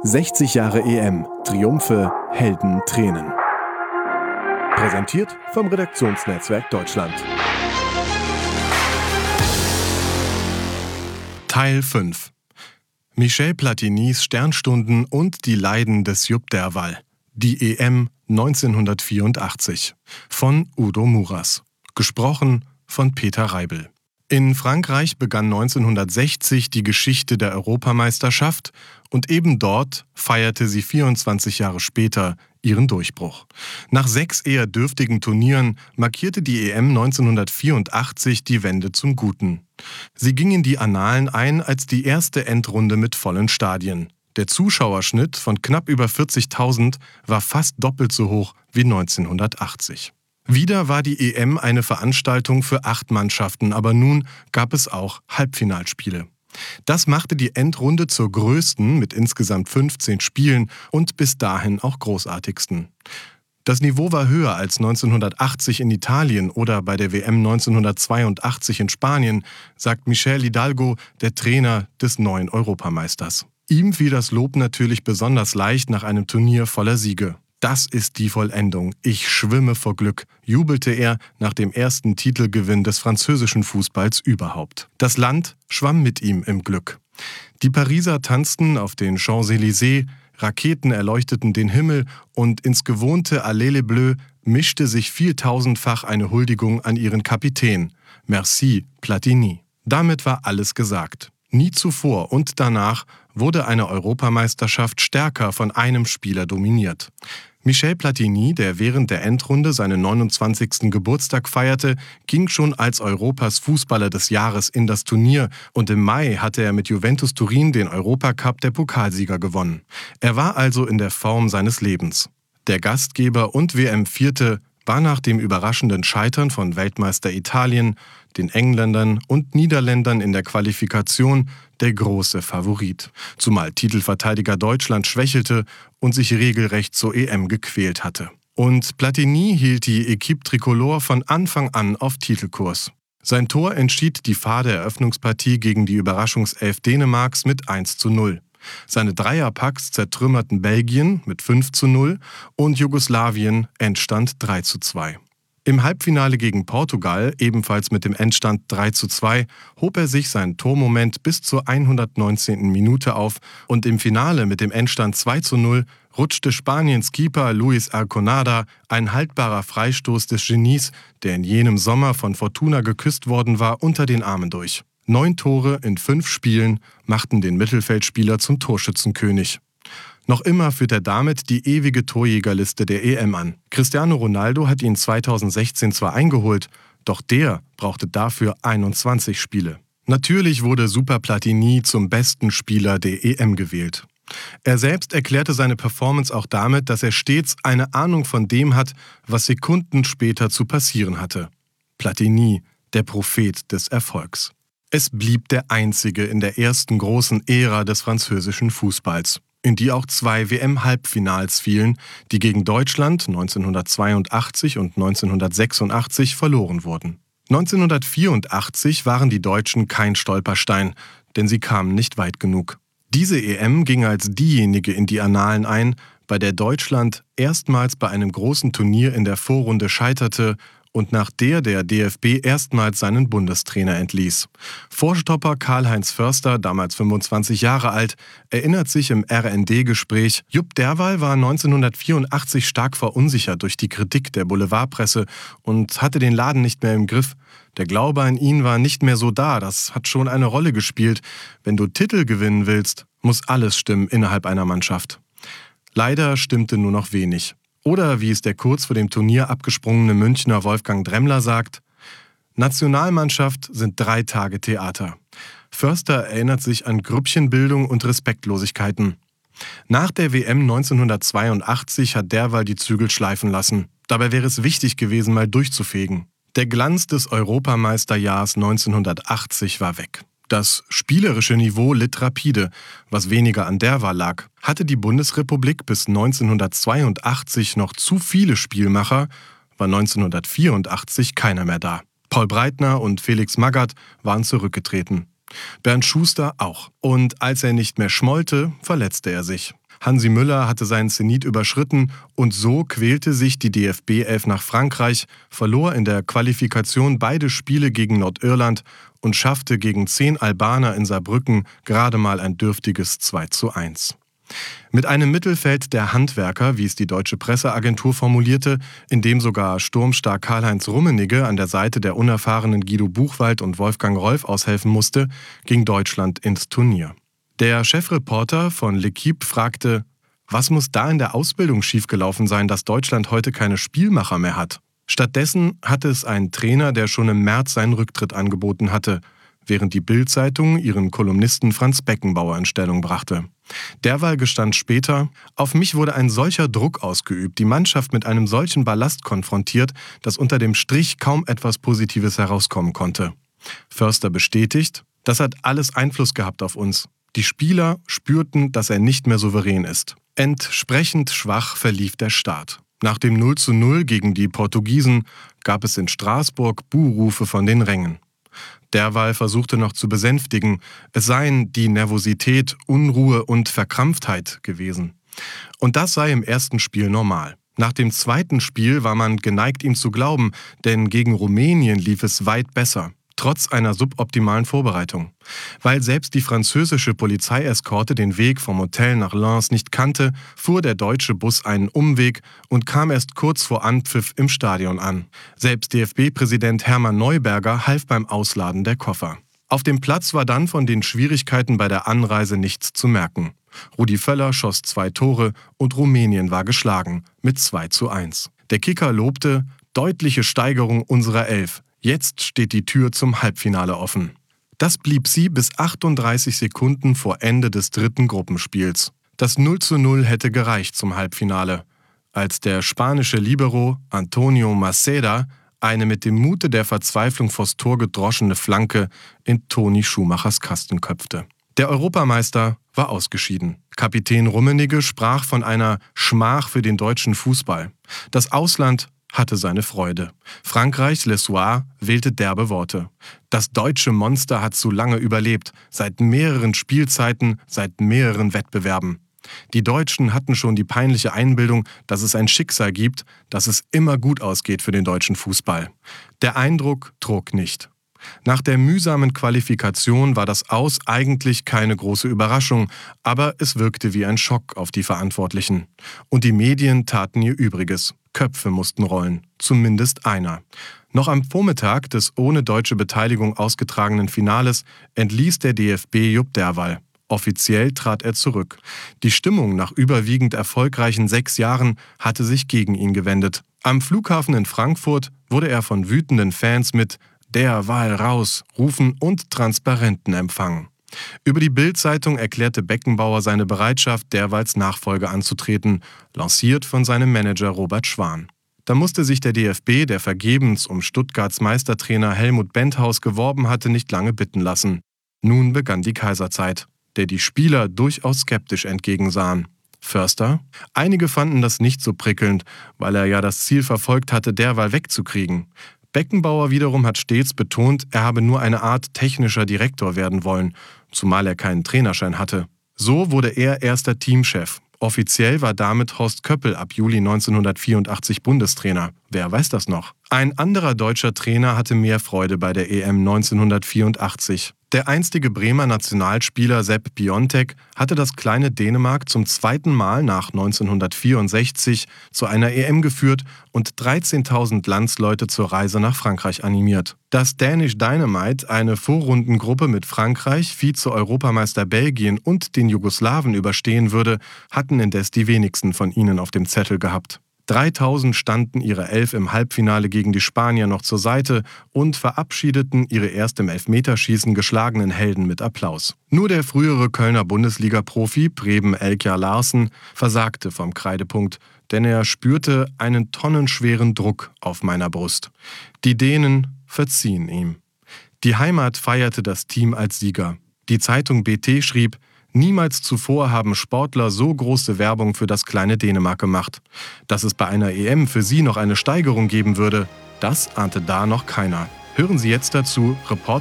60 Jahre EM. Triumphe, Helden, Tränen. Präsentiert vom Redaktionsnetzwerk Deutschland. Teil 5. Michel Platinis Sternstunden und die Leiden des Jupp Derwall. Die EM 1984. Von Udo Muras. Gesprochen von Peter Reibel. In Frankreich begann 1960 die Geschichte der Europameisterschaft und eben dort feierte sie 24 Jahre später ihren Durchbruch. Nach 6 eher dürftigen Turnieren markierte die EM 1984 die Wende zum Guten. Sie ging in die Annalen ein als die erste Endrunde mit vollen Stadien. Der Zuschauerschnitt von knapp über 40.000 war fast doppelt so hoch wie 1980. Wieder war die EM eine Veranstaltung für 8 Mannschaften, aber nun gab es auch Halbfinalspiele. Das machte die Endrunde zur größten mit insgesamt 15 Spielen und bis dahin auch großartigsten. Das Niveau war höher als 1980 in Italien oder bei der WM 1982 in Spanien, sagt Michel Hidalgo, der Trainer des neuen Europameisters. Ihm fiel das Lob natürlich besonders leicht nach einem Turnier voller Siege. Das ist die Vollendung. Ich schwimme vor Glück, jubelte er nach dem ersten Titelgewinn des französischen Fußballs überhaupt. Das Land schwamm mit ihm im Glück. Die Pariser tanzten auf den Champs-Élysées, Raketen erleuchteten den Himmel und ins gewohnte Allées les Bleus mischte sich vieltausendfach eine Huldigung an ihren Kapitän. Merci, Platini. Damit war alles gesagt. Nie zuvor und danach wurde eine Europameisterschaft stärker von einem Spieler dominiert. Michel Platini, der während der Endrunde seinen 29. Geburtstag feierte, ging schon als Europas Fußballer des Jahres in das Turnier und im Mai hatte er mit Juventus Turin den Europacup der Pokalsieger gewonnen. Er war also in der Form seines Lebens. Der Gastgeber und WM-Vierte war nach dem überraschenden Scheitern von Weltmeister Italien, den Engländern und Niederländern in der Qualifikation der große Favorit, zumal Titelverteidiger Deutschland schwächelte und sich regelrecht zur EM gequält hatte. Und Platini hielt die Équipe Tricolore von Anfang an auf Titelkurs. Sein Tor entschied die fade Eröffnungspartie gegen die Überraschungself Dänemarks mit 1:0. Seine Dreierpacks zertrümmerten Belgien mit 5:0 und Jugoslawien Endstand 3:2. Im Halbfinale gegen Portugal, ebenfalls mit dem Endstand 3:2, hob er sich seinen Tormoment bis zur 119. Minute auf und im Finale mit dem Endstand 2:0 rutschte Spaniens Keeper Luis Arconada, ein haltbarer Freistoß des Genies, der in jenem Sommer von Fortuna geküsst worden war, unter den Armen durch. 9 Tore in 5 Spielen machten den Mittelfeldspieler zum Torschützenkönig. Noch immer führt er damit die ewige Torjägerliste der EM an. Cristiano Ronaldo hat ihn 2016 zwar eingeholt, doch der brauchte dafür 21 Spiele. Natürlich wurde Super Platini zum besten Spieler der EM gewählt. Er selbst erklärte seine Performance auch damit, dass er stets eine Ahnung von dem hat, was Sekunden später zu passieren hatte. Platini, der Prophet des Erfolgs. Es blieb der einzige in der ersten großen Ära des französischen Fußballs, in die auch 2 WM-Halbfinals fielen, die gegen Deutschland 1982 und 1986 verloren wurden. 1984 waren die Deutschen kein Stolperstein, denn sie kamen nicht weit genug. Diese EM ging als diejenige in die Annalen ein, bei der Deutschland erstmals bei einem großen Turnier in der Vorrunde scheiterte und nach der DFB erstmals seinen Bundestrainer entließ. Vorstopper Karl-Heinz Förster, damals 25 Jahre alt, erinnert sich im RND-Gespräch, Jupp Derwall war 1984 stark verunsichert durch die Kritik der Boulevardpresse und hatte den Laden nicht mehr im Griff. Der Glaube an ihn war nicht mehr so da, das hat schon eine Rolle gespielt. Wenn du Titel gewinnen willst, muss alles stimmen innerhalb einer Mannschaft. Leider stimmte nur noch wenig. Oder wie es der kurz vor dem Turnier abgesprungene Münchner Wolfgang Dremmler sagt, Nationalmannschaft sind 3 Tage Theater. Förster erinnert sich an Grüppchenbildung und Respektlosigkeiten. Nach der WM 1982 hat Derwall die Zügel schleifen lassen. Dabei wäre es wichtig gewesen, mal durchzufegen. Der Glanz des Europameisterjahrs 1980 war weg. Das spielerische Niveau litt rapide, was weniger an Derwall lag. Hatte die Bundesrepublik bis 1982 noch zu viele Spielmacher, war 1984 keiner mehr da. Paul Breitner und Felix Magath waren zurückgetreten. Bernd Schuster auch. Und als er nicht mehr schmollte, verletzte er sich. Hansi Müller hatte seinen Zenit überschritten und so quälte sich die DFB-11 nach Frankreich, verlor in der Qualifikation beide Spiele gegen Nordirland und schaffte gegen 10 Albaner in Saarbrücken gerade mal ein dürftiges 2:1. Mit einem Mittelfeld der Handwerker, wie es die deutsche Presseagentur formulierte, in dem sogar sturmstark Karl-Heinz Rummenigge an der Seite der unerfahrenen Guido Buchwald und Wolfgang Rolf aushelfen musste, ging Deutschland ins Turnier. Der Chefreporter von L'Équipe fragte, was muss da in der Ausbildung schiefgelaufen sein, dass Deutschland heute keine Spielmacher mehr hat? Stattdessen hatte es einen Trainer, der schon im März seinen Rücktritt angeboten hatte, während die Bild-Zeitung ihren Kolumnisten Franz Beckenbauer in Stellung brachte. Derweil gestand später, auf mich wurde ein solcher Druck ausgeübt, die Mannschaft mit einem solchen Ballast konfrontiert, dass unter dem Strich kaum etwas Positives herauskommen konnte. Förster bestätigt, das hat alles Einfluss gehabt auf uns. Die Spieler spürten, dass er nicht mehr souverän ist. Entsprechend schwach verlief der Start. Nach dem 0:0 gegen die Portugiesen gab es in Straßburg Buhrufe von den Rängen. Derweil versuchte noch zu besänftigen, es seien die Nervosität, Unruhe und Verkrampftheit gewesen. Und das sei im ersten Spiel normal. Nach dem zweiten Spiel war man geneigt, ihm zu glauben, denn gegen Rumänien lief es weit besser, trotz einer suboptimalen Vorbereitung. Weil selbst die französische Polizeieskorte den Weg vom Hotel nach Lens nicht kannte, fuhr der deutsche Bus einen Umweg und kam erst kurz vor Anpfiff im Stadion an. Selbst DFB-Präsident Hermann Neuberger half beim Ausladen der Koffer. Auf dem Platz war dann von den Schwierigkeiten bei der Anreise nichts zu merken. Rudi Völler schoss 2 Tore und Rumänien war geschlagen mit 2:1. Der Kicker lobte, deutliche Steigerung unserer Elf. Jetzt steht die Tür zum Halbfinale offen. Das blieb sie bis 38 Sekunden vor Ende des dritten Gruppenspiels. Das 0:0 hätte gereicht zum Halbfinale, als der spanische Libero Antonio Maceda eine mit dem Mute der Verzweiflung vors Tor gedroschene Flanke in Toni Schumachers Kasten köpfte. Der Europameister war ausgeschieden. Kapitän Rummenigge sprach von einer Schmach für den deutschen Fußball. Das Ausland hatte seine Freude. Frankreichs Le Soir wählte derbe Worte. Das deutsche Monster hat zu lange überlebt, seit mehreren Spielzeiten, seit mehreren Wettbewerben. Die Deutschen hatten schon die peinliche Einbildung, dass es ein Schicksal gibt, dass es immer gut ausgeht für den deutschen Fußball. Der Eindruck trug nicht. Nach der mühsamen Qualifikation war das Aus eigentlich keine große Überraschung, aber es wirkte wie ein Schock auf die Verantwortlichen. Und die Medien taten ihr Übriges. Köpfe mussten rollen, zumindest einer. Noch am Vormittag des ohne deutsche Beteiligung ausgetragenen Finales entließ der DFB Jupp Derwall. Offiziell trat er zurück. Die Stimmung nach überwiegend erfolgreichen 6 Jahren hatte sich gegen ihn gewendet. Am Flughafen in Frankfurt wurde er von wütenden Fans mit »Der Wal raus« Rufen und Transparenten empfangen. Über die Bild-Zeitung erklärte Beckenbauer seine Bereitschaft, Derwalls Nachfolge anzutreten, lanciert von seinem Manager Robert Schwan. Da musste sich der DFB, der vergebens um Stuttgarts Meistertrainer Helmut Benthaus geworben hatte, nicht lange bitten lassen. Nun begann die Kaiserzeit, der die Spieler durchaus skeptisch entgegensahen. Förster? Einige fanden das nicht so prickelnd, weil er ja das Ziel verfolgt hatte, Derwall wegzukriegen. Beckenbauer wiederum hat stets betont, er habe nur eine Art technischer Direktor werden wollen, zumal er keinen Trainerschein hatte. So wurde er erster Teamchef. Offiziell war damit Horst Köppel ab Juli 1984 Bundestrainer. Wer weiß das noch? Ein anderer deutscher Trainer hatte mehr Freude bei der EM 1984. Der einstige Bremer Nationalspieler Sepp Piontek hatte das kleine Dänemark zum 2. Mal nach 1964 zu einer EM geführt und 13.000 Landsleute zur Reise nach Frankreich animiert. Dass Danish Dynamite eine Vorrundengruppe mit Frankreich, Vize-Europameister Belgien und den Jugoslawen überstehen würde, hatten indes die wenigsten von ihnen auf dem Zettel gehabt. 3.000 standen ihre Elf im Halbfinale gegen die Spanier noch zur Seite und verabschiedeten ihre erst im Elfmeterschießen geschlagenen Helden mit Applaus. Nur der frühere Kölner Bundesliga-Profi Preben Elkjar Larsen versagte vom Kreidepunkt, denn er spürte einen tonnenschweren Druck auf meiner Brust. Die Dänen verziehen ihm. Die Heimat feierte das Team als Sieger. Die Zeitung BT schrieb: Niemals zuvor haben Sportler so große Werbung für das kleine Dänemark gemacht. Dass es bei einer EM für sie noch eine Steigerung geben würde, das ahnte da noch keiner. Hören Sie jetzt dazu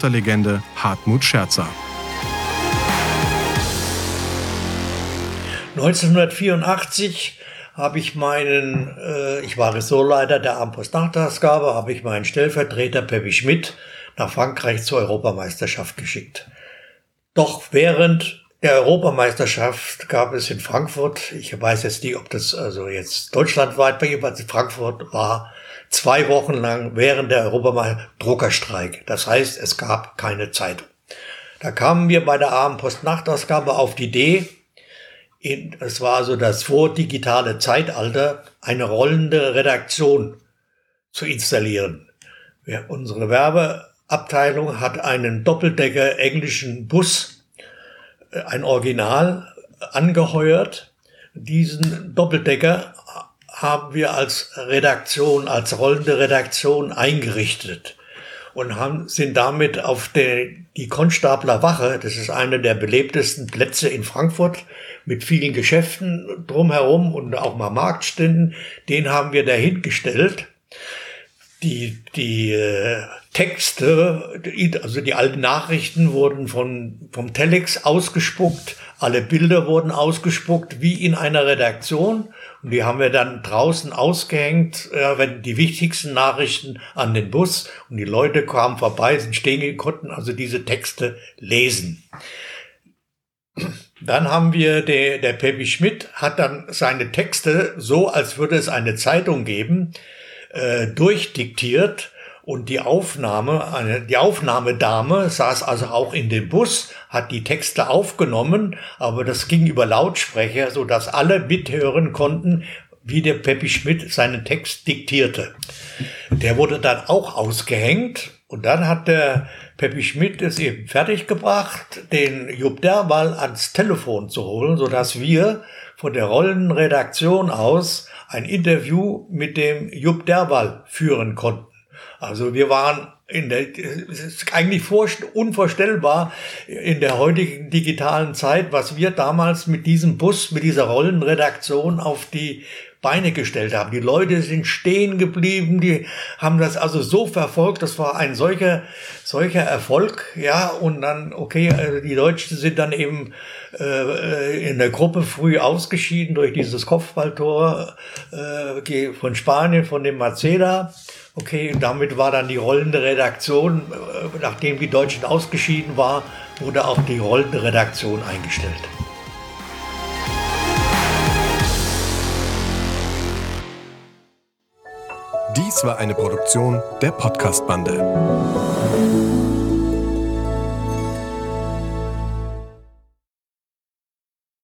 Reporterlegende Hartmut Scherzer. 1984 habe ich ich war Ressortleiter der Abendpost-Nachtausgabe, habe ich meinen Stellvertreter Peppi Schmidt nach Frankreich zur Europameisterschaft geschickt. Doch während der Europameisterschaft gab es in Frankfurt, ich weiß jetzt nicht, ob das also jetzt deutschlandweit war, jedenfalls in Frankfurt war 2 Wochen lang während der Europameisterschaft Druckerstreik. Das heißt, es gab keine Zeitung. Da kamen wir bei der Abendpost-Nachtausgabe auf die Idee, es war also das vordigitale Zeitalter, eine rollende Redaktion zu installieren. Unsere Werbeabteilung hat einen Doppeldecker englischen Bus, ein Original, angeheuert. Diesen Doppeldecker haben wir als Redaktion, als rollende Redaktion eingerichtet und sind damit auf die Konstabler Wache, das ist einer der belebtesten Plätze in Frankfurt, mit vielen Geschäften drumherum und auch mal Marktständen, den haben wir dahingestellt. Die Texte, also die alten Nachrichten wurden vom Telex ausgespuckt, alle Bilder wurden ausgespuckt, wie in einer Redaktion. Und die haben wir dann draußen ausgehängt, wenn die wichtigsten Nachrichten an den Bus. Und die Leute kamen vorbei, sind stehen, konnten also diese Texte lesen. Dann haben wir, der Peppi Schmidt hat dann seine Texte, so als würde es eine Zeitung geben, durchdiktiert. Und die Aufnahmedame saß also auch in dem Bus, hat die Texte aufgenommen, aber das ging über Lautsprecher, so dass alle mithören konnten, wie der Peppi Schmidt seinen Text diktierte. Der wurde dann auch ausgehängt und dann hat der Peppi Schmidt es eben fertiggebracht, den Jupp Derwall ans Telefon zu holen, so dass wir von der Rollenredaktion aus ein Interview mit dem Jupp Derwall führen konnten. Also wir waren es ist eigentlich unvorstellbar in der heutigen digitalen Zeit, was wir damals mit diesem Bus, mit dieser Rollenredaktion auf die Beine gestellt haben. Die Leute sind stehen geblieben, die haben das also so verfolgt, das war ein solcher Erfolg, ja, und dann, okay, die Deutschen sind dann eben in der Gruppe früh ausgeschieden durch dieses Kopfballtor von Spanien, von dem Maceda. Okay, damit war dann die rollende Redaktion, nachdem die Deutschen ausgeschieden waren, wurde auch die rollende Redaktion eingestellt. Dies war eine Produktion der Podcast-Bande.